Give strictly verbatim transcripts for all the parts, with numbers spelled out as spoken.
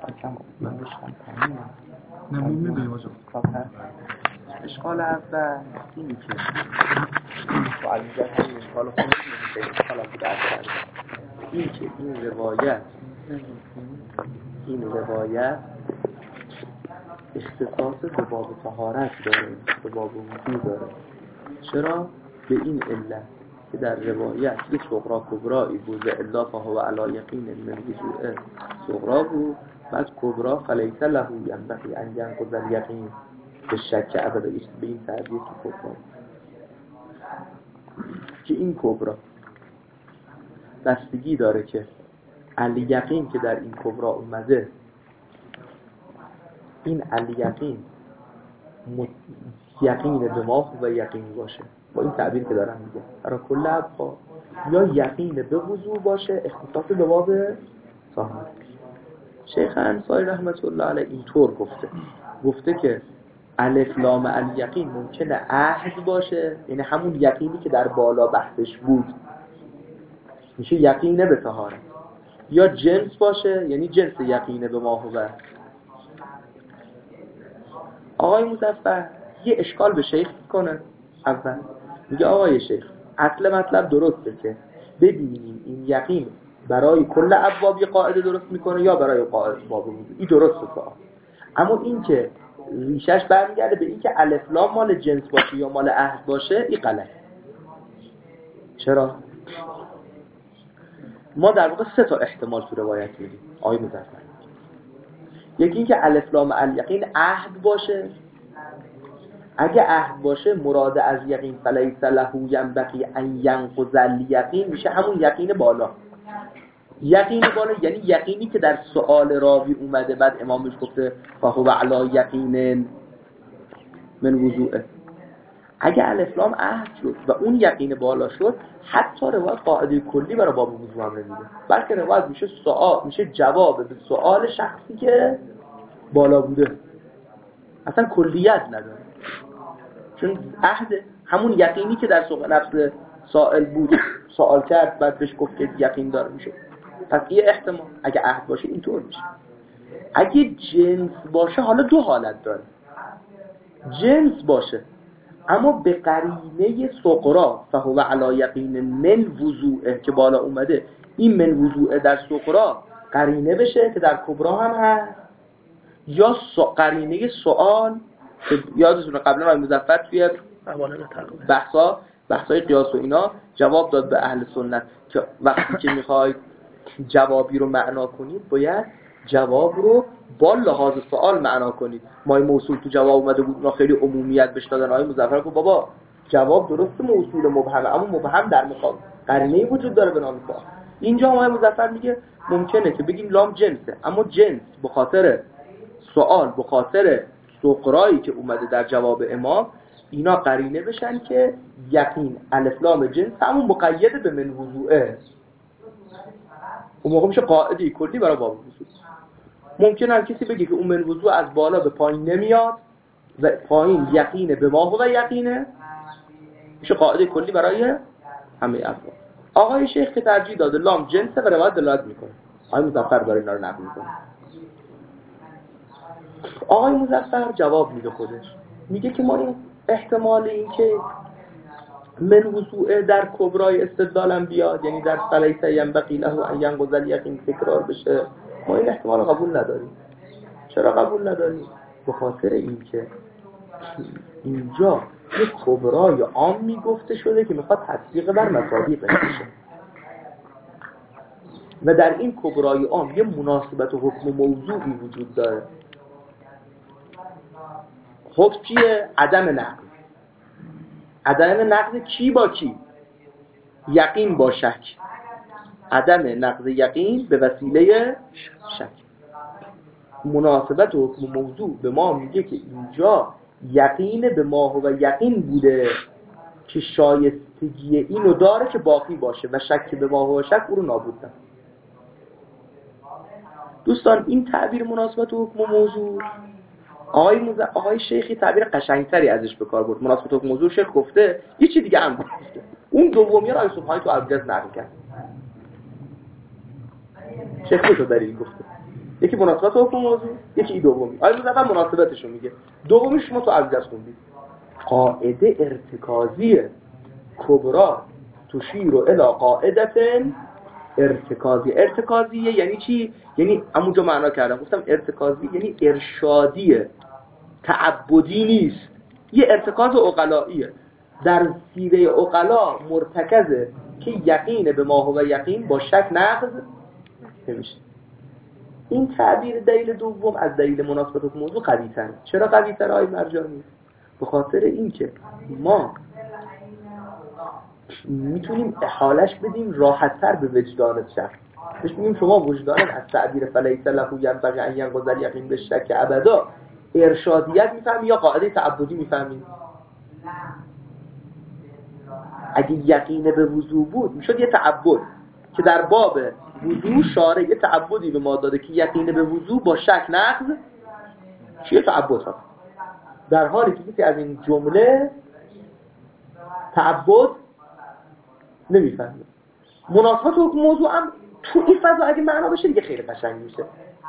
یکم من بشتم پایین نه می میدونیم آجا اشکال اول اینی که تو علیزر همین اشکال خود میدونیم اشکال هم بود اول این که این روایت این روایت اختصاص به باب طهارت داره، به باب وضو داره. چرا؟ به این علت که در روایت یک صغرا کبرایی بود الا فهو علی یقین من وضوء صغرا بود، بعد کبرا فلیس له ینبغی ان ینقض الیقین به شک ابدا به این تعبیر که کبرا که این کبرا بستگی داره که الیقین که در این کبرا اومده این الیقین یقین به ما و یقین باشه، با این تعبیر که دارم میگه برای کل ابقا، یا یقین به وضو باشه اختصاص به باب طهارت. شیخ انصاری رحمت الله علیه اینطور گفته گفته که الف لام الیقین ممکنه عهد باشه، یعنی همون یقینی که در بالا بحثش بود میشه یقینه به طهارت، یا جنس باشه یعنی جنس یقینه به ما هو. آقای مظفر یه اشکال به شیخ کنه. اول میگه آقای شیخ اصل مطلب درسته که ببینیم این یقین برای کل ابواب قاعده درست میکنه یا برای قاعده باب وضو، این درسته سوال. اما این که ریشش برمیگرده به این که الف لام مال جنس باشه یا مال عهد باشه، این غلط. چرا؟ ما در واقع سه تا احتمال تو روایت میدیم آقای مظفر. یکی این که الف لام الیقین عهد باشه، اگه عهد باشه مراد از یقین فلیس له ینبغی ان ینقض الیقین میشه همون یقین بالا. یقین بالا یعنی یقینی که در سؤال راوی اومده بعد امام بهش گفته فهو علی یقین من وضوء. اگه الف لام عهد شد و اون یقین بالا شد، حتی روایت قاعده کلی برای باب وضو هم نمیده، بلکه روایت میشه سوال میشه جواب به سؤال شخصی که بالا بوده، اصلا کلیت نداره، چون عهد همون یقینی که در سوق نفس سائل بود سوال کرد بعد بهش گفت که یقین داره میشه. پس یه احتمال اگه عهد باشه اینطور میشه. اگه جنس باشه حالا دو حالت داره. جنس باشه اما به قرینه سقرا فهو علی یقین من وضوء که بالا اومده، این من وضوء در سقرا قرینه بشه که در کبرا هم هست، یا قرینه سوال که یادتونه قبلا آقای مظفر توی بحثا بحثای قیاس و اینا جواب داد به اهل سنت که وقتی که میخواید جوابی رو معنا کنید باید جواب رو با لحاظ سوال معنا کنید. مای موصول تو جواب اومده بود اونا خیلی عمومیت بهش دادن. آقای مظفر گفت بابا جواب درست موصول مبهمه اما مبهم در مقابل قرینه‌ای وجود داره به نام سوال. اینجا آقای مظفر میگه ممکنه که بگیم لام جنسه، اما جنس به خاطر سوال به خاطر سقرایی که اومده در جواب امام اینا قرینه بشن که یقین الف لام جنس همون مقید به من وضوعه، اون موقع میشه قاعده کلی برای باب وضو. ممکنه هر کسی بگه که اون من وضو از بالا به پایین نمیاد و پایین یقینه به ما هو یقینه، میشه قاعده کلی برای همه افراد. آقای شیخ که ترجیح داده لام جنسه و روایت دلالت میکنه، آقای مظفر داره اینا رو نقل میکنه. آقای مظفر جواب میده خودش، میگه که ما این احتمال این که من وضوء در کبرای استدلالم بیاد، یعنی در فلیس ینبغی له ان ینقض الیقین تکرار بشه، ما این احتمال قبول نداریم. چرا قبول نداریم؟ به خاطر این که اینجا یک کبرای عام میگفته شده که میخواد تطبیق بر مصادیق بشه و در این کبرای عام یه مناسبت و حکم موضوعی وجود داره. حکم چیه؟ عدم نقض. عدم نقض کی با کی؟ یقین با شک. عدم نقض یقین به وسیله شک. مناسبت و حکم موضوع به ما میگه که اینجا یقین به ما و یقین بوده که شایستگی اینو داره که باقی باشه و شک به ما و شک او رو نابود کنه. دوستان این تعبیر مناسبت و حکم موضوع آقای موز... آقای شیخی تعبیر قشنگتری ازش به کار برد. مناسبت و حکم موضوع شیخ گفته، یه چی دیگه هم گفته. اون دومی رو آقای سبحانی تو ابجاز نقل کرد. شیخ تو دلیل گفته. یکی مناسبت حکم موضوع، یکی ای دومی. آیا مظفر مناسبتش رو میگه، دومیش ما تو ابجد خوندیم. قاعده ارتکازیه کبرا تشیر الی قاعدت ارتکازی. ارتکازیه یعنی چی؟ یعنی همونجا معنا کردم، گفتم ارتکازی یعنی ارشادیه، تعبدی نیست، یه ارتکاز عقلاییه. در سیره عقلا مرتکزه که یقین به ما هو یقین با شک نقض نمیشه. این تعبیر دلیل دوم از دلیل مناسبت و موضوع قوی تره. چرا قوی تره های مرجانی؟ به خاطر این که ما میتونیم احالش بدیم راحت تر به وجدان شخص. بهش میگیم شما وجدان از تعبیر فلیس له ینبغی ان ینقض الیقین بالشک ابدا ارشادیت میفهمی یا قاعده تعبدی میفهمی؟ اگه یقین به وضو بود میشد یه تعبد که در باب وضو شارع یه تعبدی به ما داده که یقین به وضو با شک نقض چیه تعبد هست، در حالی که کسی از این جمله تعبد نمیفهمه. مناسبت حکم موضوع هم تو این فضا اگه معنا بشه دیگه خیلی قشنگ میشه.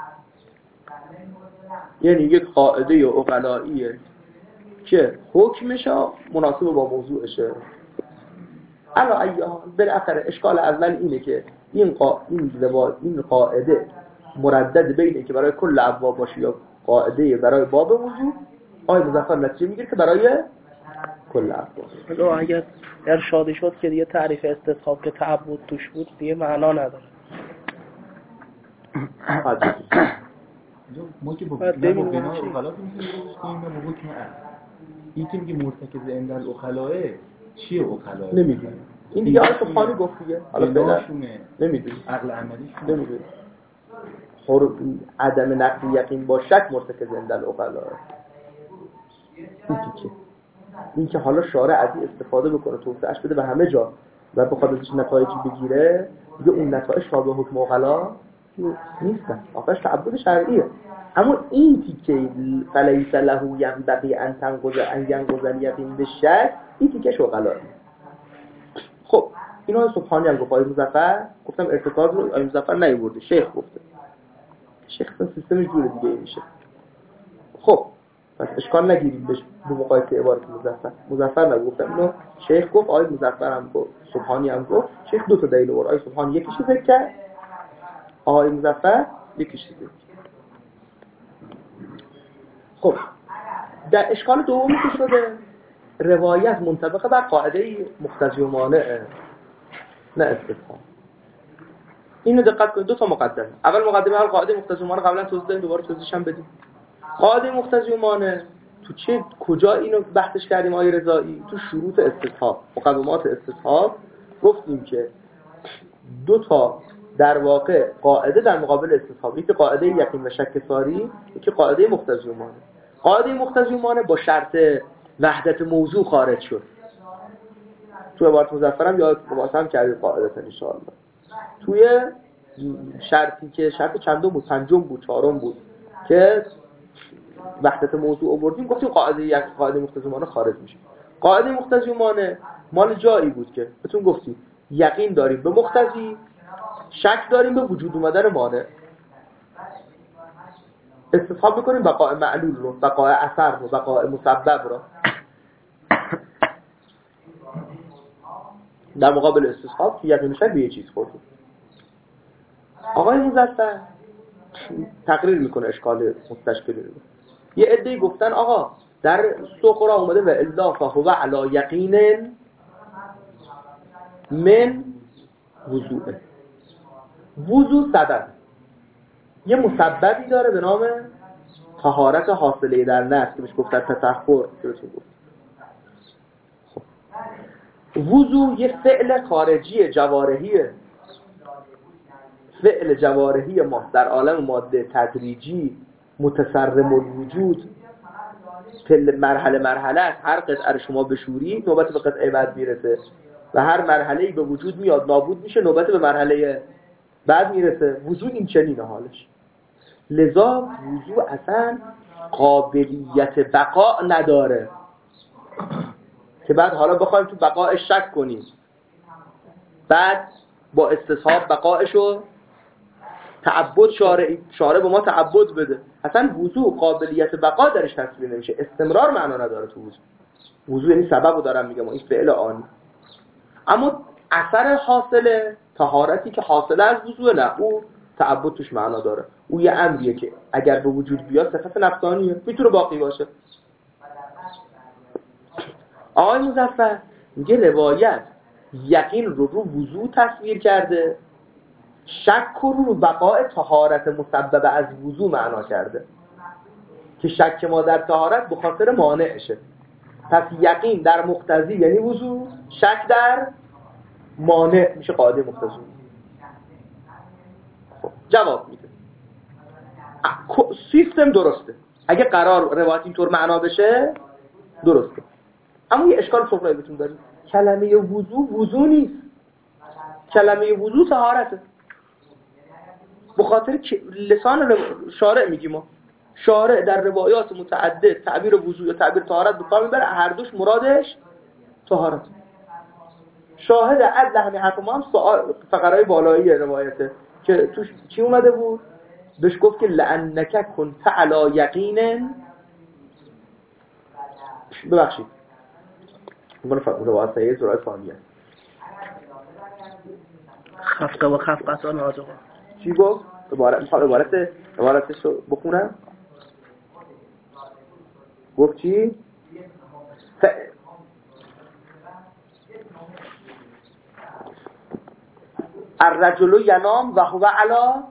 یعنی یک قاعده عقلاییه که حکمش مناسب با موضوعشه. علا ایها بالاخره اشکال اول اینه که این قا... این لوا... این قاعده مردد بینه که برای کل ابواب باشه یا قاعده برای باب موضوع. آیه مظفر نتیجه میگیره که برای کل ابواب. اگر ارشاد شد که دیگه تعریف استصحاب که تعبد توش بود دیگه معنا نداره. ما که با بنا اخلاق میتونیم روش کنیم با حکم اصل. این که میگه مرتکز اندل اخلاقه چیه اخلاقه؟ نمیدونم. این دیگه آیه سبحانی گفت دیگه. حالا فعلا نمیدونم. عقل عملیش نمیدونم. خور عدم نقض یقین با شک مرتکز اندل اخلاقه. این که این که حالا شارع از این استفاده بکنه توسعهش بده به همه جا و بخواد ازش نتایجی بگیره، دیگه اون نتایج تابع حکم عقلا نیستن. آخرش تعبد شرعیه. اما این تیکه فلیس له ینبغی ان تنقض ان ینقض الیقین بالشک، این تیکه عقلاه. خب اینا سبحانی هم گفت. آیه مظفر گفتم ارتکاز رو آیه مظفر نیورده، شیخ گفته. شیخ سیستمش جور دیگه میشه. خب پس اشکال نگیریم بهش به مقایسه عبارت مظفر. مظفر نگفتم اینو شیخ گفت، آیه مظفر هم گفت، سبحانی هم گفت. شیخ دو تا دلیل آورد. آیه سبحانی یکیشو ذکر کرد، آیه مظفر یکیشو ذکر. خب در اشکال دومی که شده روایت منطبق بر قاعده مقتضی و مانع نه استثناء. اینو دقت کنید. دو تا مقدمه. اول مقدمه هر قاعده مقتضی و مانع قبلا توضیح دادیم، دوباره توضیحش هم بدیم. قاعده مقتضی و مانع تو چه کجا اینو بحثش کردیم آیه رضایی؟ تو شروط استصحاب، مقدمات استصحاب گفتیم که دو تا در واقع قاعده در مقابل استصحاب، یکی قاعده یقین و شک ساری، یکی قاعده مقتضی و مانع. قاعده مقتضی و مانع با شرط وحدت موضوع خارج شد. تو عبارت مظفرم یا مباحثه هم کردیم قاعدتا ان شاء الله. توی شرطی که شرط چندم بود، پنجم بود، چهارم بود که وحدت موضوع آوردیم، گفتیم قاعده یک قاعده مقتضی و مانع خارج میشه. قاعده مقتضی و مانع مال جایی بود که بهتون گفتیم یقین داریم به مقتضی، شک داریم به وجود اومدن مانع. استصحاب بکنیم بقاء معلول رو، بقاء اثر رو، بقاء مسبب رو. در مقابل استصحاب که یقین شک به یه چیز خوردیم. آقای مظفر تقریر میکنه اشکال مستشکلی رو. یه عده‌ای گفتن آقا در سقرا اومده و الا فهو علی یقین من وضوء. وضوء سبب یه مسببی داره به نام طهارت حاصله در نفس که بهش گفتن تطهر. خب وضوء یه فعل خارجی جوارحیه، فعل جوارحی ما در عالم ماده تدریجی متسرم الوجود، فعل مرحله مرحله است. هر قطعه رو شما بشوری نوبت به قطعه بعد میرسه و هر مرحله‌ای به وجود میاد نابود میشه، نوبت به مرحله بعد میرسه. وضوء این چنینه حالش. لذا وضوء اصلا قابلیت بقا نداره که بعد حالا بخوایم تو بقاش شک کنیم، بعد با استصحاب بقاشو تعبد شارع شارع به ما تعبد بده. اصلا وضوء قابلیت بقا درش تصویر نمیشه، استمرار معنا نداره تو وضوء. وضوء یعنی سببو دارم میگم، این فعل آنی. اما اثر حاصله طهارتی که حاصله از وضوء نه، او تعبد توش معنا داره. او یه امریه که اگر به وجود بیاد صفت نفسانیه، میتونه باقی باشه. آقای مظفر میگه روایت یقین رو رو وضوء تصویر کرده، شک رو رو بقاء طهارت مسببه از وضوء معنا کرده که شک ما در طهارت به خاطر مانعشه. پس یقین در مقتضی یعنی وضوء، شک در مانع میشه قاعده مقتضی. خب جواب میده سیستم درسته، اگه قرار روایت اینطور معنا بشه درسته. اما یه اشکال صغرایی بهتون داریم، کلمه وضوء وضوء نیست، کلمه وضوء طهارته. به خاطر که لسان شارع میگیم ما، شارع در روایات متعدد تعبیر وضوء یا تعبیر طهارت به کار میبره، هر دوش مرادش طهارت. شاهد عدل همین حرف ما هم سوال فقرای بالایی روایته که توش چی اومده بود؟ بهش گفت که لعنک کنت علی یقین، ببخشید من فقط روایت سیه زرای ثانیه خفته و خفقتا نازقا چی گفت؟ عبارت میخوام عبارت عبارتش رو بخونم. گفت چی؟ ف... الرجل ینام و هو علی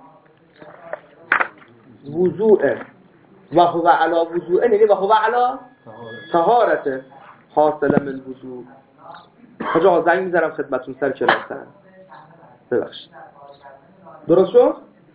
وضوء و هو علی وضوء، یعنی و هو علی طهارت حاصل من الوضوء. آقا زنگ میذارم خدمتتون سر کلاسن، ببخشید درست شد؟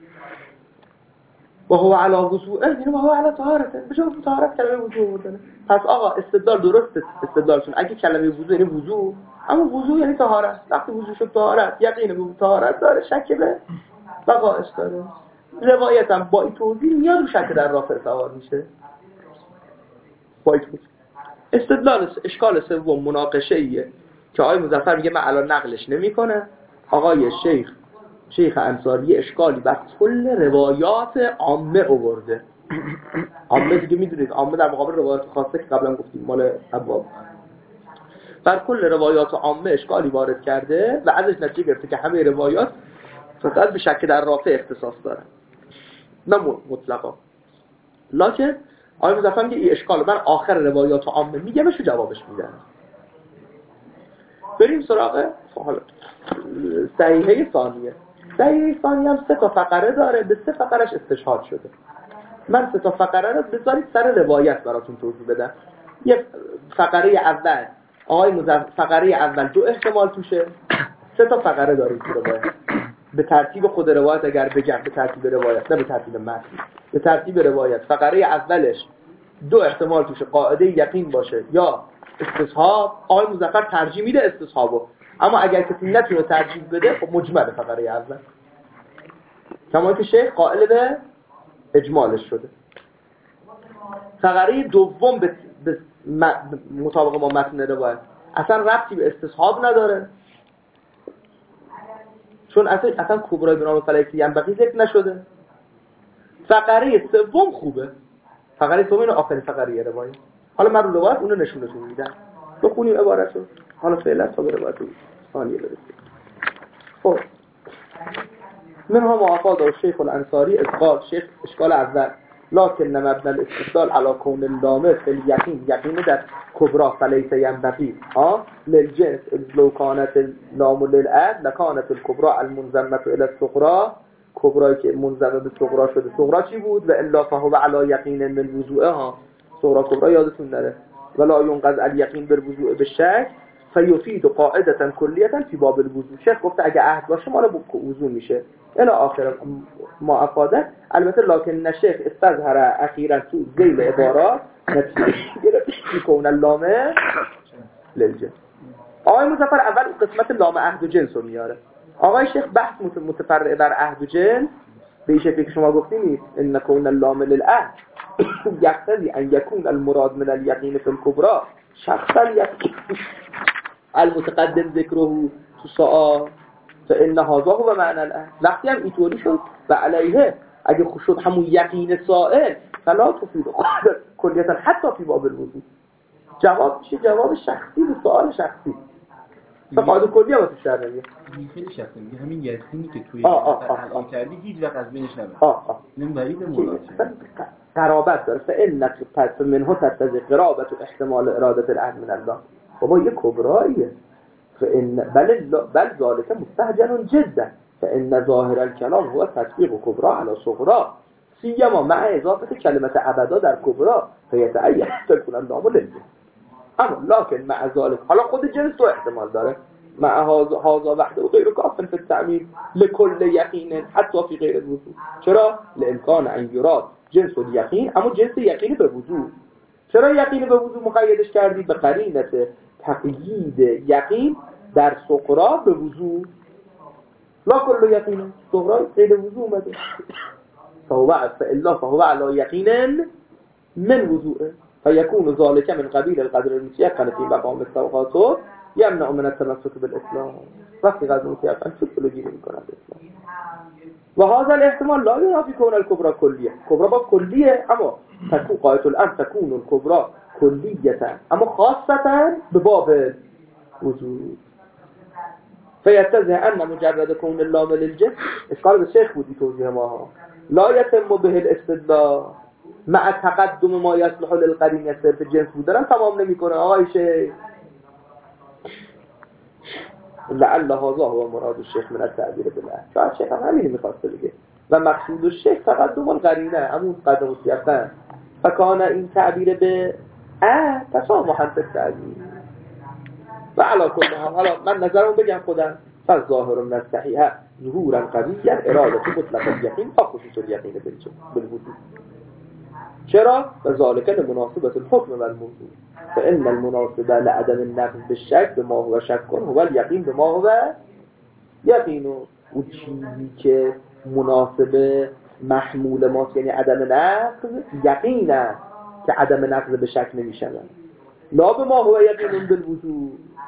و هو علی وضوء یعنی و هو علی طهارت، بجا طهارت کلمه وضوء بودنه. پس آقا استدلال درسته، استدلالشون اگه کلمه وضوء یعنی وضوء، اما وضوء یعنی طهارت. وقتی وضوء شد طهارت، یقین به طهارت داره، شک به بقاش داره. روایتم با این توضیح میاد و شک در رافع سوار میشه. با این توضیح استدلال اشکال سوم مناقشه ایه که آقای مظفر میگه من الان نقلش نمیکنه. آقای شیخ شیخ انصاری اشکالی بر کل روایات عامه آورده. عامه دیگه میدونید، عامه در مقابل روایات خاصه که قبلا گفتیم مال ابواب، بر کل روایات عامه اشکالی وارد کرده و ازش نتیجه گرفته که همه روایات فقط به شک در رافع اختصاص دارن، نه مطلقا. لکن آقای مظفر میگه این اشکال من آخر روایات عامه میگه بهش جوابش میدن. بریم سراغ حالا صحیحه ثانیه. صحیحه ثانیه هم سه تا فقره داره، به سه فقرش استشهاد شده. من سه تا فقره رو بذارید سر روایت براتون توضیح بدم. یه فقره اول آقای مظفر فقره اول دو احتمال توشه، سه تا فقره داریم تو روایت. به ترتیب خود روایت اگر بگم، به ترتیب روایت نه به ترتیب متن، به ترتیب روایت فقره اولش دو احتمال توشه، قاعده یقین باشه یا استصحاب. آقای مظفر ترجیح میده استصحابو، اما اگر کسی نتونه ترجیح بده خب مجمل فقره اول، کما که شیخ قائل به اجمالش شده. فقره دوم به مطابق ما متن روایت اصلا ربطی به استصحاب نداره، چون اصلا اصلا کبرای به نام فلک ینبغی ذکر نشده. فقره سوم خوبه، فقره سوم اینو آخرین فقره روایت. حالا من رو روایت اونو نشونتون میدم، بخونیم عبارتو. حالا فعلا تا به روایت ثانیه برسیم. خب منها معافات و شیخ الانصاری اشکال شیخ اشکال اول لكن مبنى الاستدلال على كون اللامه في اليقين يقين در كبرى فليس ينبغي ها للجنس لو كانت اللام للأهل لكانت الكبرى المنضمة الى الصغرى، کبرایی که منضمه به صغرى شده. صغرى چی بود؟ و الا فهو على يقين من وضوء ها. صغرى کبرى یادتون نره. ولا ينقض اليقين بالوضوء بالشك فيفيد قاعدة كلية في باب الوضوء. شیخ گفته اگه عهد باشه مال وضوء میشه الى آخر ما افاده. البته لكن نشیخ استظهر اخیرا تو ذیل عبارات نتیجه کون اللامه للجنس. آقای مظفر اول قسمت لام عهد و جنس رو میاره. آقای شیخ بحث متفرع بر عهد و جنس به این شکلی که شما گفتید ان کون اللام للعهد یقتضی ان یکون المراد من اليقین فی الكبرى شخصا یقین المتقدم ذکره تو سؤال فإن هذا هو معنى الأهل. وقتی هم اینطوری شد و علیه اگه خوش شد همون یقین سائل فلا تفید کلیتا حتی فی باب الوضوء. جواب میشه جواب شخصی به سوال شخصی. فقاعده کلی هم توش در نمیاد. خیلی شخصی میگه همین یقینی که توی الان کردی هیچ وقت از بینش نبره. آه آه. این بعید مولانا قرابت داره. فإن پس منه تتضی قرابت و احتمال اراده العهد من الله. بابا یه کبراییه. فإن بل بل ذلك مستهجن جدا. فإن ظاهر الكلام هو تطبيق كبرى على صغرى سيما مع اضافه كلمه ابدا در كبرى فيتأين تكون اللام للجنس. اما لكن مع ذلك حالا خود جنس تو احتمال داره مع هذا وحده و غیر کاف في التعميم لكل يقين حتى في غير الوضوء. چرا؟ لامکان ان يراد جنس اليقين اما جنس یقین به وضوء. چرا یقین به وضوء مقیدش کردی؟ به قرینه تقیید یقین در صغرا به وضوء. لا كل يقين صغرا غير وضوء اومده. فهو فإلا فهو على يقين من وضوء فيكون ذلك من قبيل القدر المتيقن في مقام التوقات يمنع من التمسك بالإسلام. وقتی قدر متيقن شد بلوگیری میکنه الإسلام. و هذا الاحتمال لا ينافي كون الكبرى كلية. كبرى با كلية اما تكون قائة الأمر تكون الكبرى كلية اما خاصة بباب وجود. فيتزه أن مجرد كون اللام للجنس اشكال الشيخ بودي توجيه معها لا يتم به الاستدلال مع تقدم ما يصلح للقرين صرف الجنس بودن تمام نمیکنه آقای شیخ. لعل هذا هو مراد الشيخ من التعبير بالله. شاید الشيخ هم همین میخواسته بگه و مقصود الشيخ تقدم القرینه همون قدم و سیاقه فکان این تعبیر به اه تسامحا في التعبیر. و علا کل حال حالا من نظرم بگم خودم فالظاهر من الصحیحه ظهورا قویا اراده مطلق الیقین تا خصوص الیقین بالوضوء. چرا؟ و ذالک لمناسبت الحکم و الموضوع. فان المناسبه لعدم النقض بالشک بما هو شک هو الیقین بما هو یقین. و چیزی که مناسب محمول ماست یعنی عدم نقض یقین است که عدم نقض به شک نمیشود. لا بما هو یقین بالوضوء.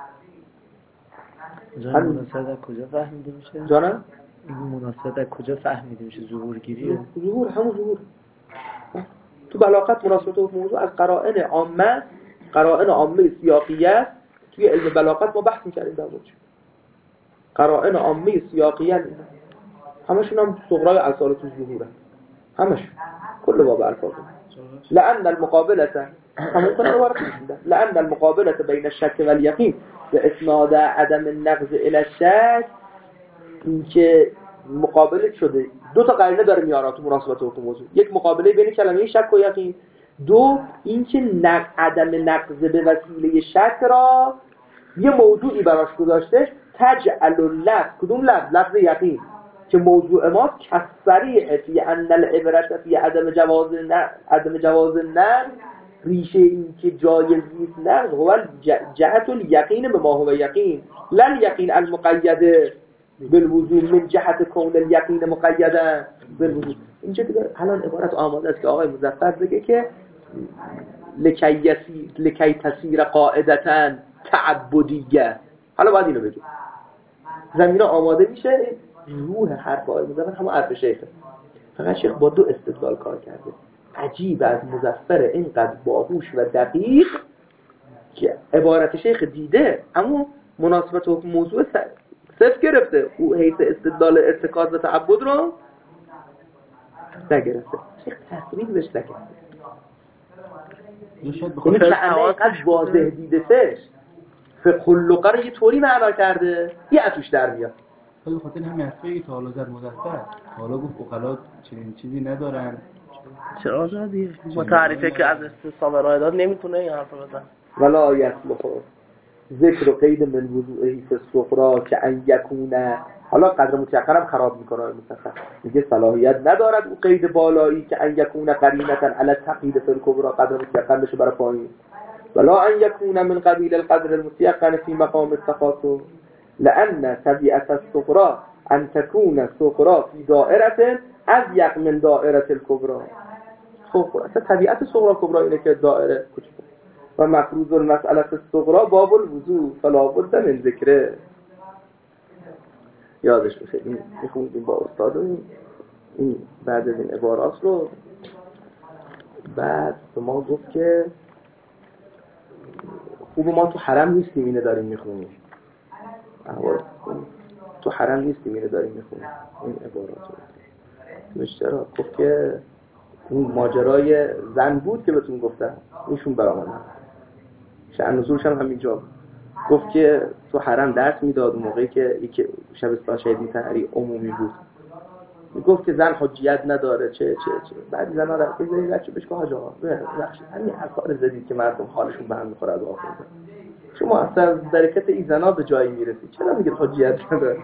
جان مناسبت کجا فهمیده میشه؟ جانم؟ این مناسبت کجا فهمیده میشه؟ ظهورگیری؟ ظهور همون ظهور. تو بلاغت مناسبت و موضوع از قرائن عامه قرائن عامه سیاقیه توی علم بلاغت ما بحث می‌کردیم در موردش. قرائن عامه سیاقیه همشون هم صغرای اصالت ظهوره. همشون کل باب الفاظ. لأن المقابلة همون کنه رو وارد می‌شدن. لأن المقابلة بين الشك واليقين بإسناد عدم النقض إلى الشك اینکه مقابله شده دو تا قرینه داره میاره تو مناسبت حکم موضوع. یک مقابله بین کلمه شک و یقین. دو اینکه نق... عدم نقض به وسیله شک را یه موضوعی براش گذاشته تجعل اللفظ کدوم لفظ؟ لفظ یقین که موضوع ما کسریع فی ان العبرت فی عدم جواز نه عدم جواز نه ریشه این که جایز نیست نقض هو جهت الیقین به ما هو یقین لا یقین المقید بالوضوء من جهت کون الیقین مقیدا بالوضوء. اینجا دیگه الان عبارت آماده است که آقای مظفر بگه که لکی یسی لکی تسیر قاعدتا تعبدیه. حالا باید اینو بگه زمینه آماده میشه. روح حرف آقای مظفر همون حرف شیخه فقط شیخ با دو استدلال کار کرده. عجیب از مظفر اینقدر باهوش و دقیق که عبارت شیخ دیده اما مناسبت و موضوع صرف گرفته او حیث استدلال ارتکاز و تعبد رو نگرفته. شیخ تصریح بهش نکرده. این که اینقدر واضح دیده تش فقه اللغه رو یه طوری معنا کرده یه اتوش در میاد. خیلی خاطر همین حرفی که تا حالا زد مظفر حالا گفت اقلا چنین چیزی ندارن. چه آزادیه متعرفه که از استصحاب ارائه داد نمیتونه این حرف بزن. ولا یصلح ذکر قید من وضوعه فی الصغرا که ان یکونه. حالا قدر متیقن هم خراب میکنه مصطفی میگه صلاحیت ندارد او قید بالایی که ان یکونه قرینتا علی التقیید فی الکبرى قدر متیقن بشه برای پایین. ولا ان یکونه من قبیل القدر المتیقن فی مقام التخاطب لان طبیعت الصغرا ان تكون الصغرا فی دائره اضيق من دائره الکبرى. خب اصلا طبیعت صغرا کبرا اینه که دائره کوچیکه و مفروض المسئله الصغرا باب الوضوء فلا بد من ذکره. یادش بخیر این میخوندیم با استاد این, این بعد از این عبارات رو بعد به ما گفت که خوب ما تو حرم نیستیم اینه داریم میخونیم تو حرم نیستیم اینه داریم میخونیم این عبارات رو مشترا گفت که اون ماجرای زن بود که بهتون گفتم ایشون برآمد شأن نزولش هم همینجا گفت که تو حرم درس میداد اون موقعی که یک شبستان شهید طهری عمومی بود میگفت که زن حجیت نداره چه چه چه بعد زنا را بزنید بچه بهش که حاج آقا بخش همین اثار زدید که مردم حالشون به هم میخوره از آخر شما اصلا درکت این زنا به جایی میرسید چرا میگید حجیت نداره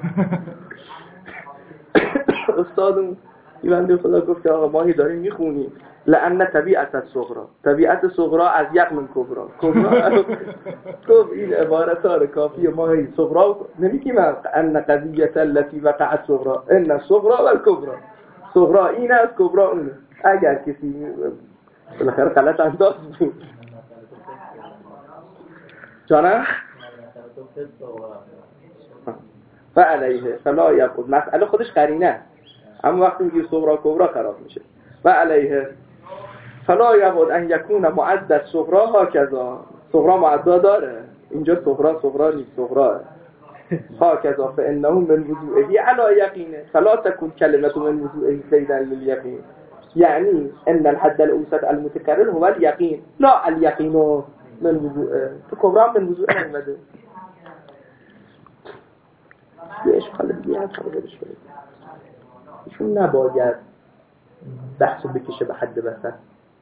استادم بنده خدا گفت که آقا ماهی داریم میخونیم لأن طبیعت الصغرا طبیعت صغرا از یک من کبرا کبرا گفت این عبارت ها کافیه ماهی صغرا نمیگیم ان قضیه التي وقعت صغرا ان الصغرا والكبرى صغرا این است کبرا اونه اگر کسی بالاخره غلط انداز بود جانم فعليه فلا يقول مسئله خودش قرینه اما وقتی میگی صغرا کبرا خراب میشه و علیه فلا یبود ان یکون معدد صغرا هاکذا صغرا معدا داره اینجا صغرا صغرا نیست صغرا هاکذا فانه من وضوعه علی یقینه فلا تكون کلمه من وضوعه قیدا لليقین یعنی ان الحد الاوسط المتكرر هو اليقین لا اليقین من وضوعه تو کبرا من وضوعه نمیده یه اشکال دیگه هم خبرش کنید ایشون نباید بحثو بکشه به حد وسط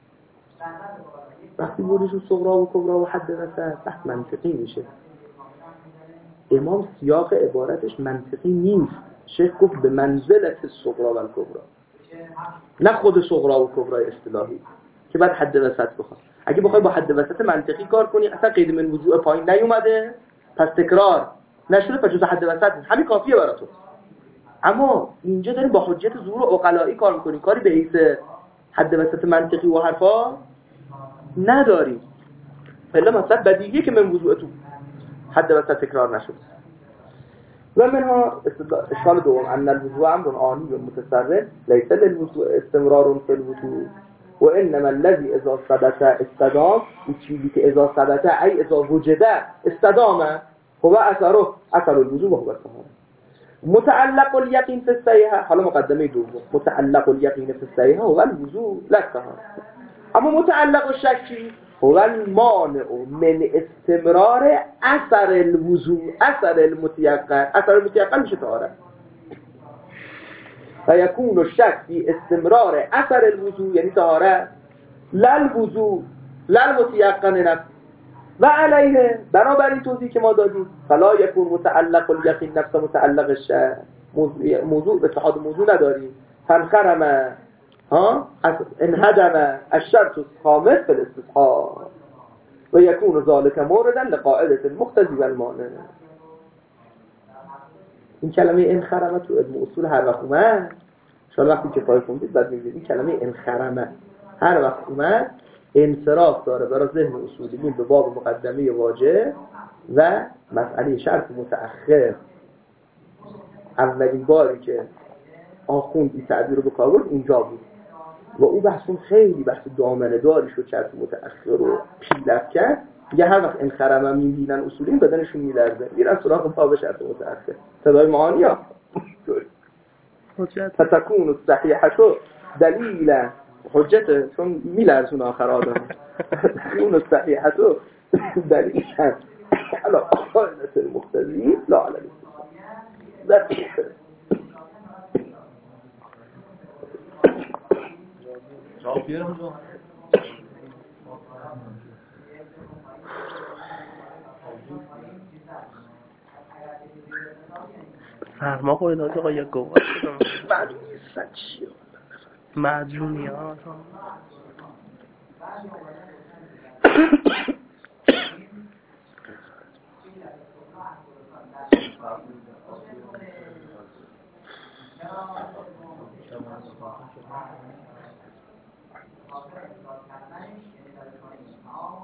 وقتی بودیشون صغرا و کبرا و حد وسط بحث منطقی میشه امام سیاق عبارتش منطقی نیست شیخ گفت به منزلت صغرا و کبرا نه خود صغرا و کبرا اصطلاحی که بعد حد وسط بخواد اگه بخوای با حد وسط منطقی کار کنی اصلا قید من وضوع پایین نیومده پس تکرار نشده پس جز حد وسط همین کافیه برای تو اما اینجا داریم با حجت ظهور عقلایی کار میکنیم کاری به حیث حد وسط منطقی و حرفا نداریم فعلا مثلا بدیهیه که من وضوع تو حد وسط تکرار نشد و منها اشکال دوم ان الوضوء امر آنی و متسرع لیس للوضوء استمرار فی الوضوء و انما الذي اذا ثبت استدام این چیزی که اذا ثبت ای اذا وجد استدامه هو اثره اثر الوضوء و هو الطهارة متعلق اليقين في الصحيحة حالا مقدمه دوم متعلق اليقين في الصحيحة هو الوضوء لا الطهارة اما متعلق الشك هو المانع من استمرار اثر الوضوء اثر المتيقن اثر المتيقن میشه طهارة فيكون الشك في استمرار اثر الوضوء یعنی طهارة لا الوضوء لا المتيقن نفسه و علیه بنابراین توضیح که ما دادیم فلا یکون متعلق الیقین نفس متعلق الشک موضوع, موضوع به اتحاد موضوع نداریم فانخرم ها انهدم الشرط الخامس في الاستصحاب و یکون ذلك موردا لقاعده المقتضی و المانع این کلمه انخرم تو علم اصول هر وقت اومد شما وقتی که پای خوندید بعد می‌بینید این کلمه انخرم هر وقت اومد انصراف داره برای ذهن اصولیین به باب مقدمه واجب و مسئله شرط متأخر اولین باری که آخوند این تعبیر رو به کار برد اینجا بود و او بحثون خیلی بحث دامنه داری شد شرط متأخر رو پیلت کرد یه هر وقت انخرمه میبینن اصولیین بدنشون میلرزه میرن سراغ پا به شرط متأخر صدای معانی ها فتکون الصحیحه دلیل حجته چون میلرزون آخر آدم اون صحیحه تو دلیل هست علا قاعدت المقتضی لا علا الاستثناء فرما کنید آقا یک گواه معلوم نیست چیه مدرونیات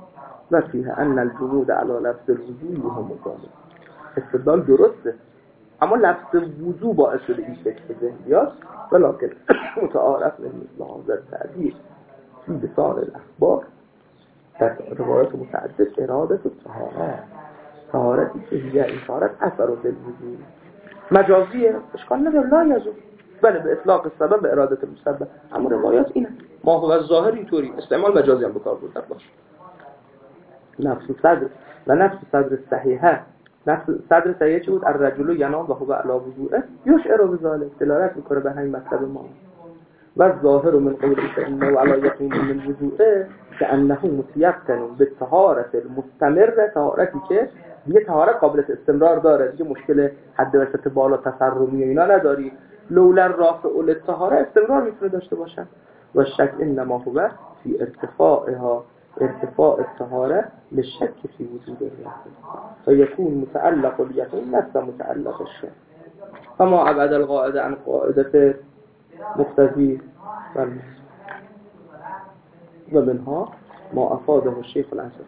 و فیه ان الجمود علی لفظ الوضوء هم مقابل استدلال درسته اما لفظ وضو باعث شده این فکر بده بیاد ولکن متعارف مثل حاضر تعبیر این بسار الاخبار در روایات متعدد اراده و طهارت طهارتی که هیه این طهارت اثر و بالوضو مجازیه اشکال نداره لا یزو بله به اطلاق السبب به اراده المسبب اما روایات اینه ما هو ظاهر اینطوری استعمال مجازی هم بکار بردن باشه نفس صدر و نفس صدر صحیحه نفس صدر صحیحه چه بود الرجل ینام و هو علی وضوءه یشعر بذلک دلالت میکنه به همین مطلب ما و ظاهر من قوله فانه علی یقین من وضوءه كأنه متيقن بالطهارة المستمرة طهارتی که یه طهارت قابلیت استمرار داره دیگه مشکل حد وسط بالا تسرمی اینا نداری لولا رافع للطهاره استمرار میتونه داشته باشن و شک انما هو فی ارتفاعها ارتفاع الطهاره للشك في وجود الرافع فيكون متعلق اليقين نفس متعلق الشك فما ابعد القاعده عن قاعده مقتضی و منها ما افاده الشيخ الانصاري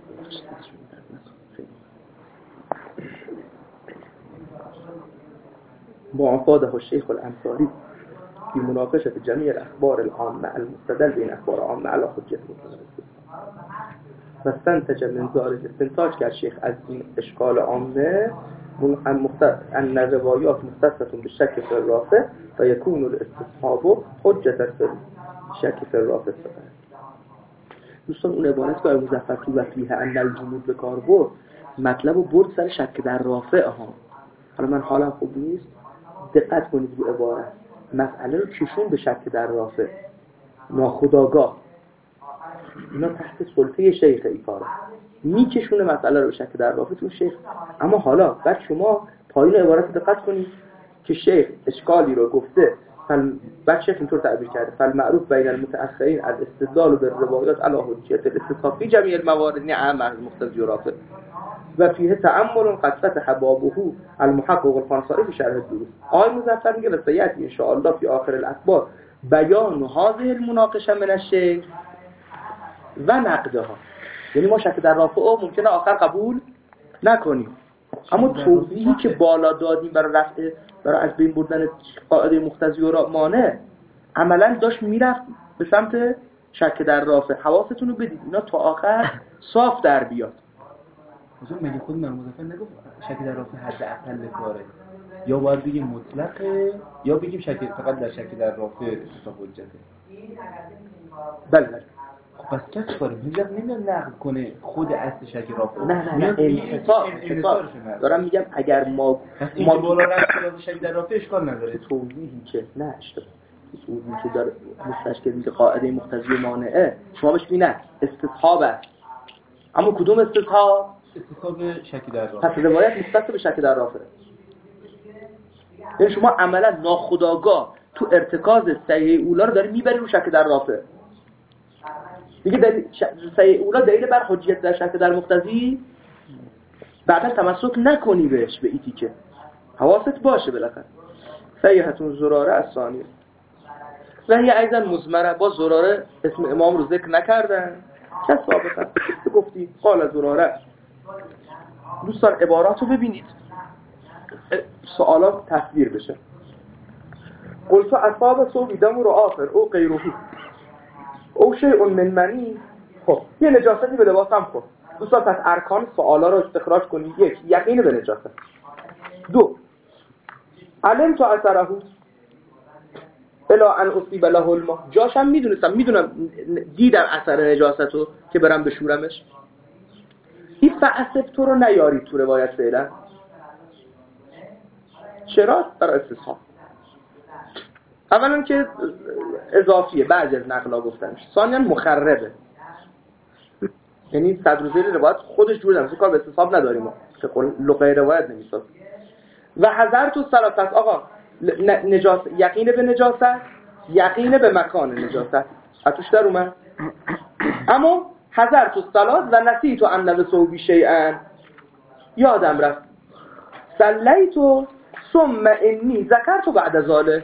ما افاده الشيخ الانصاري في مناقشة جميع الأخبار العامة المستدل بين أخبار عامة على حجة فاستنتج من ذلك استنتاج کرد شیخ از این اشکال عامه أن الروايات مختصة بالشك في الرافع فيكون الاستصحاب حجة في الشك في الرافع. دوستان اون عبارت که مظفر تو و فیه ان الجمود به کار برد مطلب و برد سر شک در رافع ها. حالا من حالم خوب نیست دقت کنید رو عبارت مسئله رو کشون به شک در رافع ناخودآگاه اینا تحت سلطه شیخ ای کاره میکشونه مسئله رو به شک در رافع چون شیخ. اما حالا بعد شما پایین عبارت دقت کنید که شیخ اشکالی رو گفته فل... بعد شیخ اینطور تعبیر کرده فالمعروف بین المتأخرین الاستدلال بالروايات على حجیت الاستصحاب في جميع الموارد نعم المقتضی رافع و فیه تأمل قد فتح بابه المحقق الخانصاری في شرح الدروس. آقای مظفر میگه رسیتی ان شاء الله فی آخر الاخبار بیان هذه المناقشه من الشیخ و نقدها. یعنی ما شک در رافع ممکنه آخر قبول نکنیم اما توضیحی که بالا دادیم برای رفع برای از بین بردن قاعده مقتضی و مانع عملا داشت میرفت به سمت شک در رافع. حواستون رو بدید اینا تا آخر صاف در بیاد. مثلا مگه خود من مظفر نگفت شک در رافع حد اقل کاره یا باید بگیم مطلقه یا بگیم شک فقط در شک در رافع استصحاب حجته؟ بله خب پس چه کاری میگم نمیاد نقل کنه خود اصل شک رافع. نه نه نه انحصار دارم میگم اگر ما ما بالا رفت شک در رافع اشکال نداره توضیحی که نه اشتباه توضیحی که داره مستشکل میگه قاعده مقتضی و مانعه شما بهش میگی نه استصحاب است اما کدوم استصحاب؟ استصحاب شک در رافع. پس روایت مختص به شک در رافع. یعنی شما عملا ناخودآگاه تو ارتکاز صحیح اولا رو داری میبری رو شک در رافع. دیگه دلیل صحیح اولا دلیل بر حجیت در شک در مقتضی بعدا تمسک نکنی بهش به ایتی که حواست باشه بالاخره. صحیحتون زراره از ثانیه و هی ایضا مزمره با زراره اسم امام رو ذکر نکردن که سابقا گفتی قال زراره. دوستان عبارات رو ببینید سوالات تصویر بشه. قلت اصاب صوبی دم رو آفر او غیروهی او شیء من منی. خب یه نجاستی به لباسم خورد. دوستان پس ارکان سوالا رو استخراج کنید. یک یقین به نجاست. دو علم تو اثره الا ان اصیب له الماء. جاشم میدونستم میدونم دیدم اثر نجاستو که برم بشورمش. این فعصب تو رو نیارید تو روایت فعلا. چرا؟ برای استصحاب. اولا که اضافیه بعضی از نقلا گفتنش. ثانیا مخربه یعنی صدر و زیر روایت خودش جور نمیشه کار به استصحاب نداریم ما که لقای روایت نمیساز. و حذر تو صلات پس آقا نجاست یقین به نجاست یقین به مکان نجاست اتوش در اومد. اما حذر تو صلات و نسی تو ان صوبی شیئا یادم رفت صلیتو ثم انی ذکرت بعد ذلك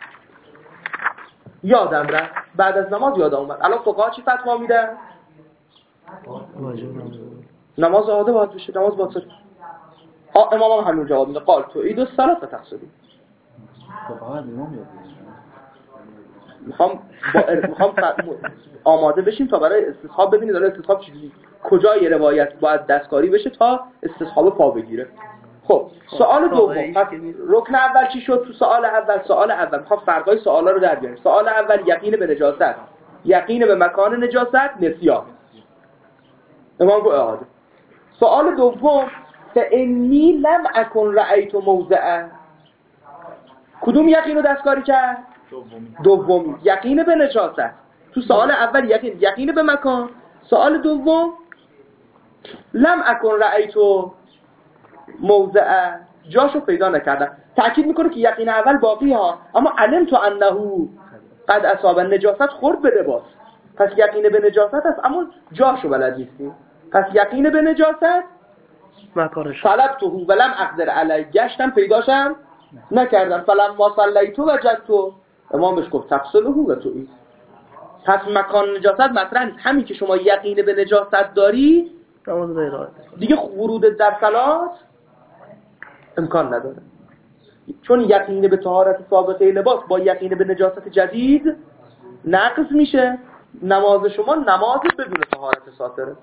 یادم رفت بعد از نماز یادم اومد. الان فقها چی فتوا میدن؟ نماز عاده باید بشه نماز باطل. امام هم همین جواب میده قال تو عید و صلات و تقصیری. فقط امام یاد میخوام با ار... میخوام ف... آماده بشیم تا برای استصحاب ببینید داره استصحاب چجوری کجای روایت باید دستکاری بشه تا استصحاب پا بگیره. خب سوال دوم، پس رکن اول چی شد تو سوال اول؟ سوال اول میخوام فرقای سوالا رو در بیاریم. سوال اول یقین به نجاست، یقین به مکان نجاست، نسیان. امام گفت اعاده. سوال دوم فانی لم اکن رأیت موضعا، کدوم یقین رو دستکاری کرد؟ دومی. دومی یقین به نجاست. تو سوال اول یقین یقین به مکان، سوال دوم لم اکن رأیت موضعا، جاشو پیدا نکردم. تأکید میکنه که یقین اول باقی ها، اما علم تو انه قد اصاب نجاست خورد به لباس. پس یقین به نجاست هست اما جاشو بلد نیستیم. پس یقین به نجاست مکانش طلبته ولم اقدر علی، گشتم پیداشم نکردم. فلم ما صلیتو وجدتو، امام بهش گفت تفصیله و تویی. پس مکان نجاست مطرح نیست. همین که شما یقین به نجاست داری دیگه ورود در صلات امکان نداره، چون یقین به طهارت سابقه لباس با یقین به نجاست جدید نقض میشه. نماز شما نماز بدون طهارت ساتره.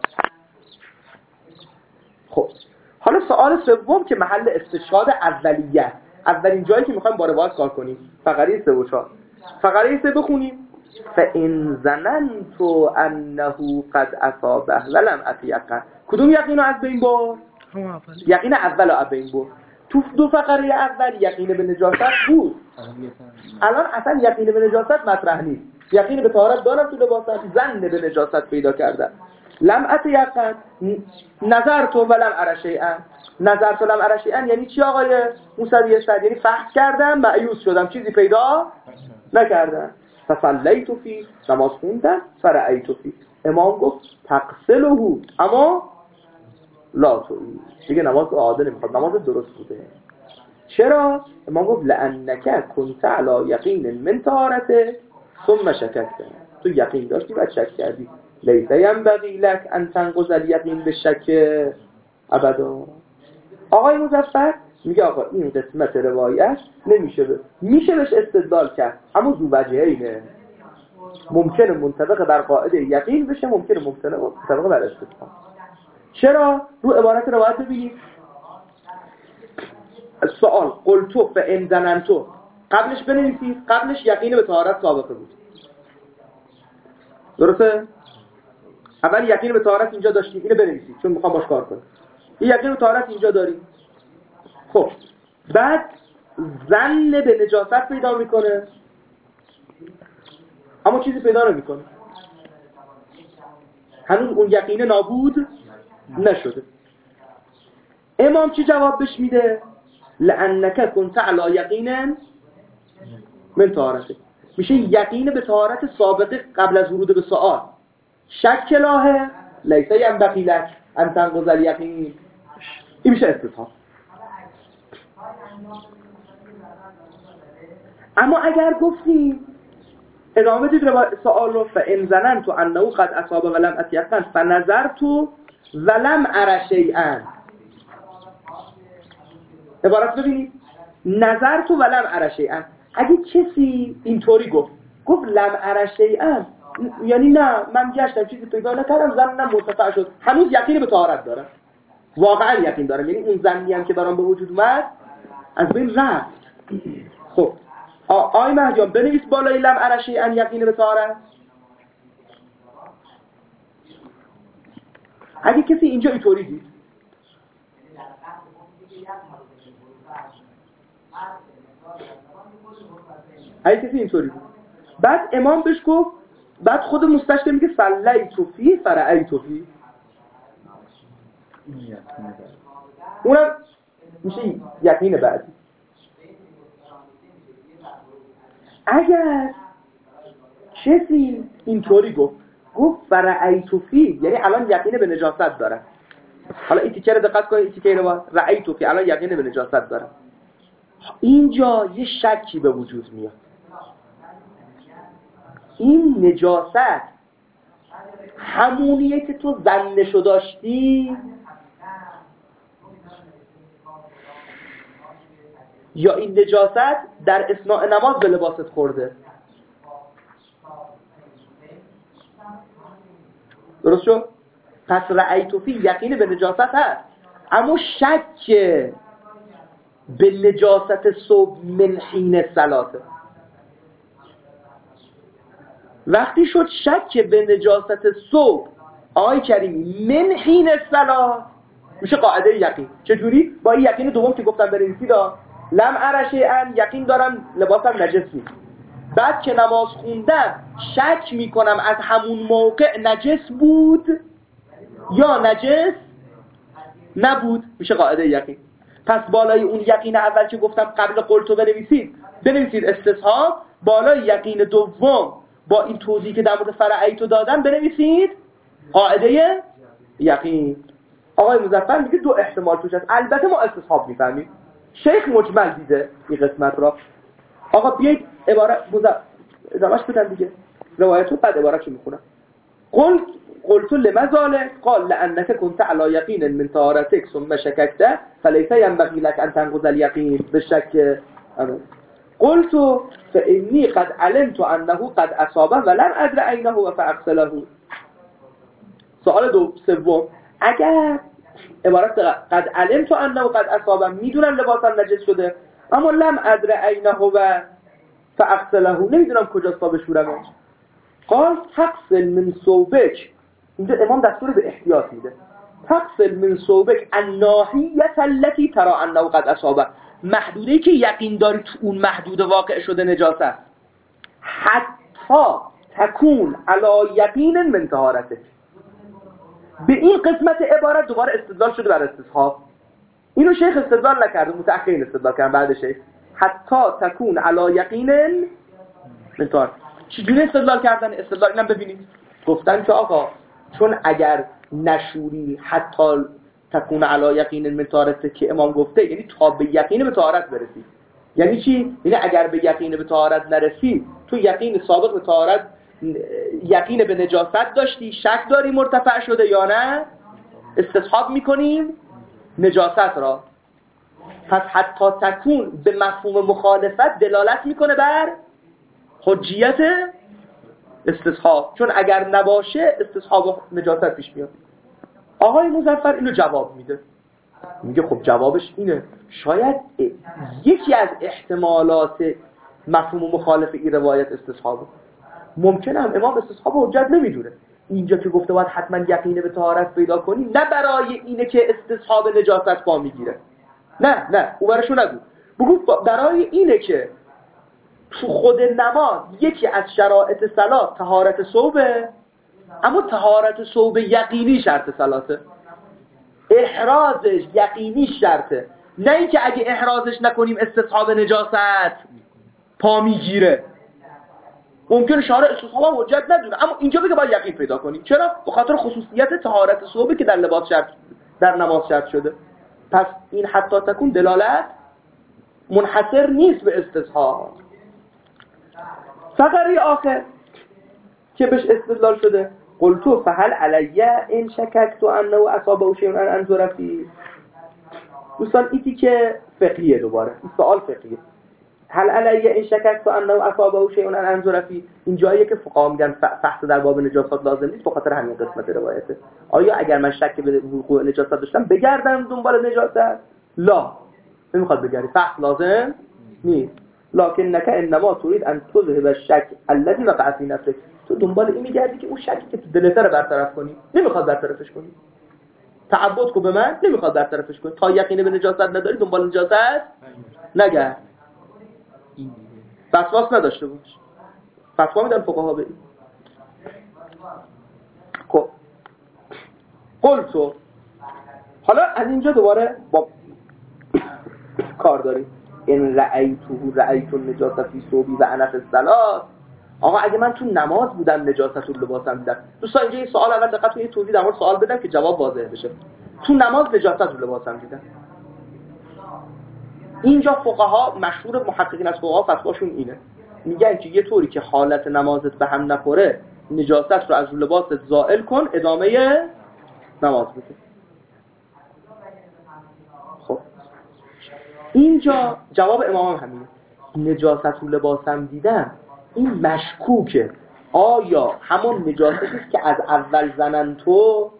خب حالا سوال سوم که محل استشهاد اولیه، اولین جایی که میخوایم با روایت کار کنیم، فقره سه و چهار. فقره سه بخونیم. فإن ظننت أنه قد أصابه ولم أتيقن، کدوم یقین رو از بین برد؟ یقین اول رو از بین برد. تو دو فقره اول یقین به نجاست بود، الان اصلا یقین به نجاست مطرح نیست. یقین به طهارت دارم تو لباسم، ظن به نجاست پیدا کردم. لم أتيقن نظرت ولم أرى شيئا، نظرت ولم أرى شيئا یعنی چی آقای موسوی صدر؟ یعنی فحص کردم مأیوس شدم چیزی پیدا نکردم. فصلیت فی، نماز خوندم. فرأیت فی، امام گفت تقصله اما لا تویی، دیگه نماز عادل نمیخواد، نماز درست بوده. چرا؟ امام گفت لأنک کنت علی یقین من طهارته ثم شککت، تو یقین داشتی بعد شک کردی. لیس ینبغی لک ان تنقض الیقین بالشک ابدا. آقای مظفر میگه آقا این قسمت روایت نمیشه ب... میشه بهش استدلال کرد اما ذو وجهینه، ممکنه منطبق بر قاعده یقین بشه، ممکنه ممکنه منطبق بر استثناء. چرا؟ رو عبارت روایت ببینید. سوال قلتو فإن ظننتو، قبلش بنویسید، قبلش یقین به طهارت سابقه بود، درسته؟ اول یقین به طهارت اینجا داشتید، اینو بنویسید چون میخوام باش کار کنم. این یقین به طهارت اینجا داریم. خب بعد ظن به نجاست پیدا میکنه اما چیزی پیدا نمیکنه، هنوز اون یقین نابود نشده. امام چی جواب بهش میده؟ لأنک کنت علی یقین من طهارته، میشه یقین به طهارت سابقه قبل از ورود به سؤال. شک لاه لیس ینبغی لک ان تنقض الیقین، این میشه استثناء. اما اگر گفتیم ادامه بدید سوال رو، فإن ظننت انه قد اصاب ولم اتيقن فنظرت ولم ارى شيئا، عبارت ببینید نظرت ولم ارى شيئا. اگه کسی اینطوری گفت گفت لم ارى شيئا یعنی نه من گشتم چیزی پیدا نکردم، ظنم مرتفع شد، هنوز یقین به طهارت دارم، واقعا یقین دارم، یعنی اون ظنی هم که برام به وجود اومد از بین رفت. خب آی مهجان بنویس بالای لم ارى شیئا یقین به طهارت. اگه کسی اینجا اینطوری دید اگه کسی اینطوری دید بعد امام بهش گفت، بعد خود مستشفی میگه صلیت فی فرأیت فی، اونم میشه یقین بعدی. اگر کسی اینطوری گفت گفت فرأیت فی یعنی الان یقین به نجاست داره، حالا این تیکه رو دقت کنید، این تیکه رو با رأیت فی الان یقین به نجاست داره، اینجا یه شکی به وجود میاد. این نجاست همونیه که تو ظنشو داشتی یا این نجاست در اثناء نماز به لباست خورده. درست شد؟ پس رأیت فی یقین به نجاست هست، اما شک به نجاست صبح من حین صلاته. وقتی شد شک به نجاست صبح آقای کریمی من حین صلات میشه قاعده یقین. چجوری؟ با این یقین دوم که گفتم بنویسید، لم ارشه ان یقین دارم لباسم نجس نیست، بعد که نماز خوندم شک میکنم از همون موقع نجس بود یا نجس نبود، میشه قاعده یقین. پس بالای اون یقین اول که گفتم قبل قلتو بنویسید بنویسید استصحاب، بالای یقین دوم با این توضیحی که در مورد فرعیتو دادم بنویسید قاعده یقین. آقای مظفر میگه دو احتمال توش هست، البته ما استصحاب میفهمیم، شیخ مجمل دیده این قسمت را. آقا بیایید عبارت ادامهش بدن دیگه، روایتو بعد عبارتشو میخونم. قل قلت لما ذلك قال لانك كنت على يقين من طهارتك ثم شككت فليس ينبغي لك ان تنقض اليقين بالشك. قلت فاني قد علمت انه قد اصاب ولم ادر عينه فاغسله. سوال دو سوم، اگر عبارت قد علمت انه قد اصاب، میدونم لباسم نجس شده اما لم ادر عینه و فاغسله، نمیدونم کجاست تا بشورمش. قال تغسل من ثوبک، اینجا امام دستور به احتیاط میده، تغسل من ثوبک الناحیه التي ترى انه قد اصاب، محدوده‌ای که یقین داری تو اون محدود واقع شده نجاست است، حتی تکون علی یقین من طهارتک. به این قسمت عبارت دوباره استدلال شده بر استصحاب. اینو شیخ استدلال نکرده، متأخرین استدلال کردن بعد شیخ. حتی تکون علی یقین من طهارتک. چجوری استدلال کردن؟ استدلال اینم ببینید. گفتن که آقا چون اگر نشوری حتی تکون علی یقین من طهارتک که امام گفته، یعنی تا به یقین به طهارت برسی. یعنی چی؟ یعنی اگر به یقین به طهارت نرسی، تو یقین سابق به طهارت یقین به نجاست داشتی، شک داری مرتفع شده یا نه، استصحاب میکنیم نجاست را. پس حتی تکون به مفهوم مخالفت دلالت میکنه بر حجیت استصحاب، چون اگر نباشه استصحاب نجاست پیش میاد. آقای مظفر اینو جواب میده، میگه خب جوابش اینه شاید یکی از احتمالات مفهوم مخالف این روایت استصحابه. ممکنه هم امام استصحاب حجت نمیدونه، اینجا که گفته باید حتما یقین به طهارت پیدا کنی، نه برای اینه که استصحاب نجاست پا میگیره، نه نه او برشو نگو، بگو برای اینه که تو خود نماز یکی از شرایط صلات طهارت ثوبه، اما طهارت ثوب یقینی شرط صلاته، احرازش یقینی شرطه، نه اینکه اگه احرازش نکنیم استصحاب نجاست پا میگیره. ممکن شارع استصحاب حجت ندونه، اما اینجا بگه باید یقین پیدا کنیم. چرا؟ به خاطر خصوصیت طهارت ثوبی که در لباس شرط در نماز شرط شده. پس این حتی تکون دلالت منحصر نیست به استصحاب. فقره آخر که بهش استدلال شده، قلتو فهل علیه این شککتو انه اصابه شیء ان انظر فیه. دوستان ایتی که فقهیه، دوباره این سوال فقهیه. هل علیه این شککتو انه اصابه شیء ان انظر فیه، این جاییه که فقها میگن فحص در باب نجاست لازم نیست به خاطر همین قسمت روایته. آیا اگر من شک به وقوع نجاست داشتم بگردم دنبال نجاست؟ لا، نمیخواد بگردی، فحص لازم نیست. لكنك انما تريد ان تذهب الشك الذي وقع في نفسك، تو دنبال این میگردی که اون شکی که تو دلت رو برطرف کنی، نمیخواد برطرفش کنی. تعبد کو به من نمیخواد برطرفش کنی، تا یقین به نجاست نداری دنبال نجاست نگرد، وسواس نداشته باش. فتوا میدن فقها به این. خب قلتو، حالا از اینجا دوباره با کار داریم. این رأیتو رأیتو نجاست فی ثوبی و انا فی الصلاة. آقا اگه من تو نماز بودم نجاست رو لباسم دیدم. دوستان اینجا یه سوال اول دقت کنید، توضیح در مورد سوال بدم که جواب واضح بشه. تو نماز نجاست رو لباسم دیدم. اینجا فقها مشهور محققین از فقها فتواشون اینه، میگن که یه طوری که حالت نمازت به هم نخوره نجاست رو از لباست زائل کن، ادامه نماز بده. خب اینجا جواب امام هم همینه، نجاست و لباسم دیدم، این مشکوکه آیا همون نجاستی است که از اول زنن تو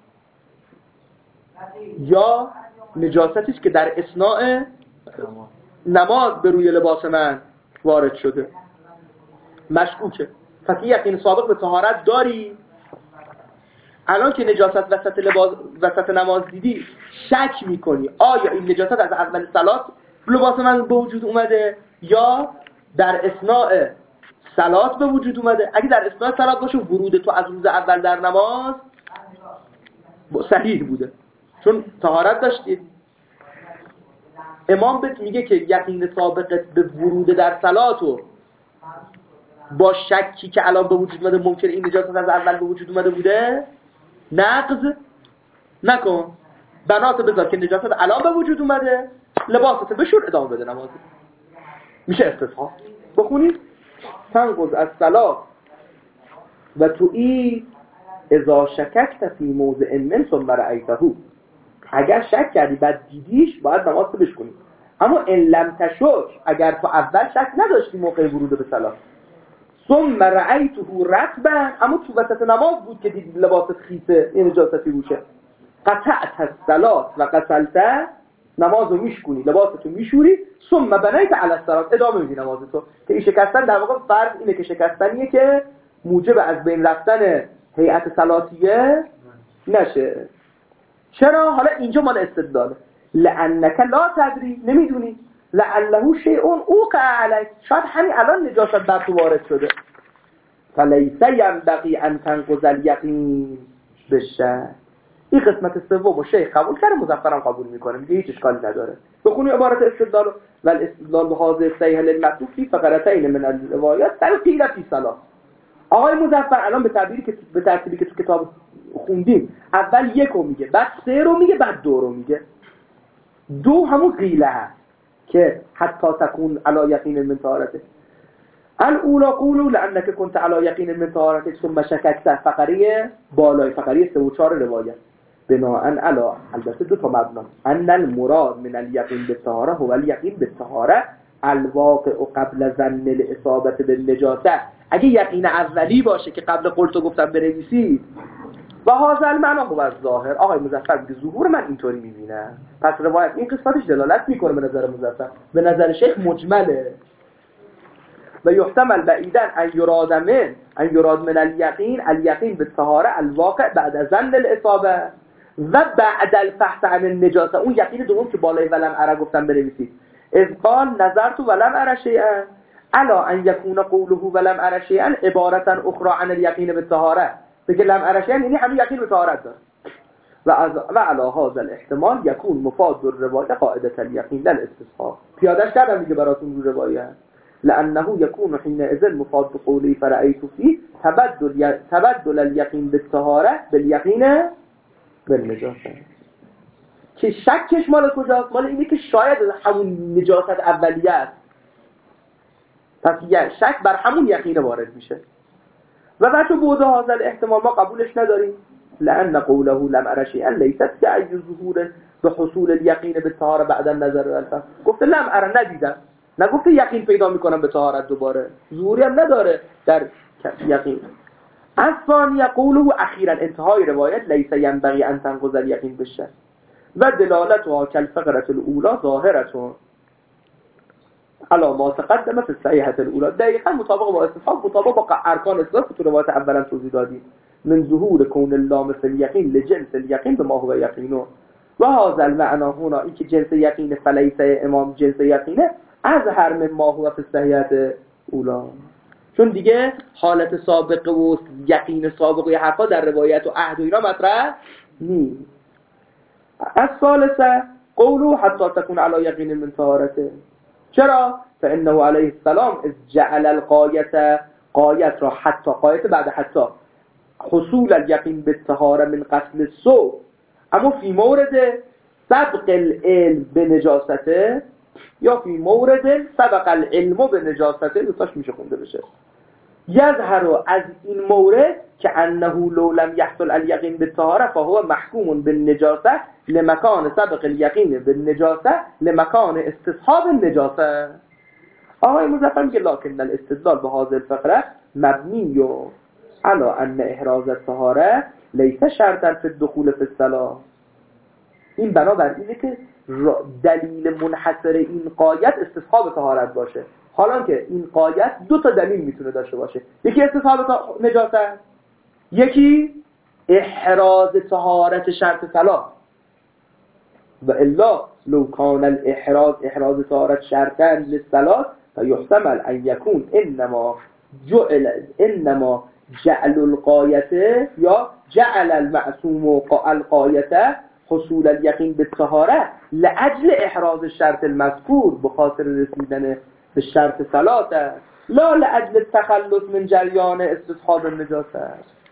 یا نجاستی است که در اثناء نماز به روی لباس من وارد شده. مشکوکه. پس یقین سابق به طهارت داری، الان که نجاست وسط لباس وسط نماز دیدی شک میکنی آیا این نجاست از اول صلات لباس من به وجود اومده یا در اثناء صلات به وجود اومده. اگه در اثناء صلات باشه ورود تو از روز اول در نماز صحیح بوده چون طهارت داشتید. امام بهت میگه که یقین سابقت به ورود در صلاتو با شکی که الان به وجود اومده ممکن این نجاست از اول به وجود اومده بوده نقض نکن، بنات بذار که نجاست الان به وجود اومده لباست بشور ادامه بده نماز. میشه استثناء. بخونید تنقض از صلات و تویی اذا شککت فی موضع من ثم رأیته، اگر شک کردی بعد دیدیش باید نماز رو بشکنی. اما ان لم تشک، اگر تو اول شک نداشتی موقع ورود به صلات ثم رأیته رطبا، اما تو وسط نماز بود که دیدی لباست خیسه این نجاستی روشه، قطعت الصلات و غسلت، نماز رو میشکنی لباستو میشوری ثم بنیت علی الصلات، ادامه میدی نمازتو. که این شکستن در واقع فرض اینه که شکستنیه که موجب از بین رفتن هیئت صلاتیه نشه. چرا؟ حالا اینجا مال استدلاله. لانک لا تدری، نمیدونی، لعله شیء اوقع علیک، شاید همین الان نجاست بر تو وارد شده. فلیس ینبغی ان تنقض الیقین بالشک. این قسمت سوم و شیخ قبول کرده، مظفرم قبول میکنه، میگه هیچ اشکالی نداره. بخونی عبارت استدلال و الاستدلال به حاضر صحیح للمطلوب فی فقرتین من الروایات در قیل فی صلات. آقای مظفر الان به تعبیری که به ترتیبی که تو کتاب خوندیم اول یک رو میگه، بعد سه رو میگه، بعد دو رو میگه. دو همون قیله هست که حتی تکون علی یقین من طهارته. الاولا قولوا لانك كنت على يقين من طهارتك ثم شككت، فقریه بالای فقریه سه و چهار روایت بناء علی البته دو تا مبنا ان المراد من اليقين بالطهاره هو اليقين بالطهاره الواقع قبل ظن الاصابه بالنجاسه. اگه یقین اولی باشه که قبل قلتو گفتم بنویسید و هذا المعنى هو الظاهر. آقای مظفر میگه ظهور من اینطوری میبینم، پس روایت این قسمتش دلالت میکنه به نظر مظفر، به نظر شیخ مجمله. و یحتمل بعیدا ان یراد من ان یراد من الیقین الیقین بالطهاره الواقع بعد ظن الاصابه و بعد الفحص عن النجاسه. اون یقین دوم که بالای ولم اره گفتم بنویسید. اذ قال نظرت ولم اره شیئا الا ان یکون قوله ولم اره شیئا عبارتا اخرى عن الیقین بالطهاره. بگه لم اره شیئا یعنی همین یقین به طهارت داره. و از و علی هذا الاحتمال یکون مفاد الروایه قاعده الیقین للاستثناء. پیادهش کردم دیگه براتون رو روایت. لأنه يكون حينئذ مفاد قولي فرأيت فيه تبدل تبدل اليقين بالطهارة باليقين بالنجاسة. که شکش مال کجاست؟ مال اینه که شاید همون نجاست اولیه است، پس یه شک بر همون یقین وارد میشه. و بچه بوده هذا الاحتمال ما قبولش نداریم. لأن قوله لم أرى شيئا ليست كأي ظهور بحصول اليقين بالطهارة بعد النظر والفهم. گفته لم أرى ندیدم، نگفته یقین پیدا میکنم به طهارت دوباره، ظهوری هم نداره در یقین. الثانیه قوله اخیرا انتهای روایت لیس ینبغی ان تنقض الیقین بالشک و دلالتها کالفقره الاولى ظاهره علی ما تقدم فی الصحیحه الاولى. دقیقاً مطابق با استفهام، مطابق با ارکان اسلام که تو روایت اولا توضیح دادیم. من ظهور کون اللام فی الیقین لجنس الیقین بما هو یقینه و هذا المعنى هنا، این که جنس یقین فلیس امام جنس یقینه از هر من ما هو فی الصحیحه اولا، چون دیگه حالت سابقه و یقین سابقه حرفا در روایت و عهد و اینا مطرح نیست. الثالثه قوله حتی تكون علی یقین من طهارته. چرا؟ فانه علیه السلام از جعل القایه، قایت را حتی قایت بعد حتی حصول الیقین بالطهاره من قتل السوء، اما فی مورد سبق العلم به نجاسته یا فی مورد سبق العلم به نجاسته، دوستاش میشه خونده بشه. یظهر از این مورد که انه لو لم يحصل الیقین بالطهاره فهو محکوم بالنجاسه لمکان سبق الیقین بالنجاسه لمکان استصحاب النجاسه. آقای مظفر میگه لکن الاستدلال به هذه الفقره مبنی على ان احراز الطهاره لیس شرطا فی الدخول فی الصلاه. این بنابر اینه که دلیل منحصر این قایت استصحاب طهارت باشه، حالا که این قایت دو تا دلیل میتونه داشته باشه، یکی استصحاب نجاست، یکی احراز طهارت شرط صلاة. و الا لو کان الاحراز احراز طهارت شرطا للصلاة فيحتمل ان يكون انما جعل انما جعل القایته یا جعل المعصوم القایته حصول الیقین بالطهاره لاجل احراز الشرط المذکور، بخاطر رسیدن به شرط صلاة، لا لاجل التخلص من جریان استصحاب النجاسه.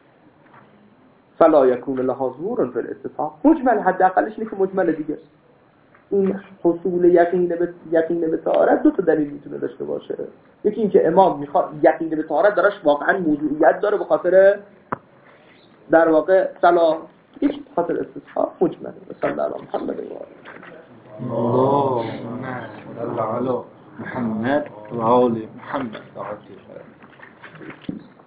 فلا يكون لها ظهور في الاستصحاب. مجمل حداقلش اینه که مجمل دیگه این حصول یقین به یقین به طهارت دو تا دلیل میتونه داشته باشه. یکی اینکه امام میخواد یقین به طهارت دارش واقعا موضوعیت داره به خاطر در واقع صلاح، یک خاطر استصحاب مجمل. صلی الله علی محمد و آله اللهم صل علی محمد و آل محمد.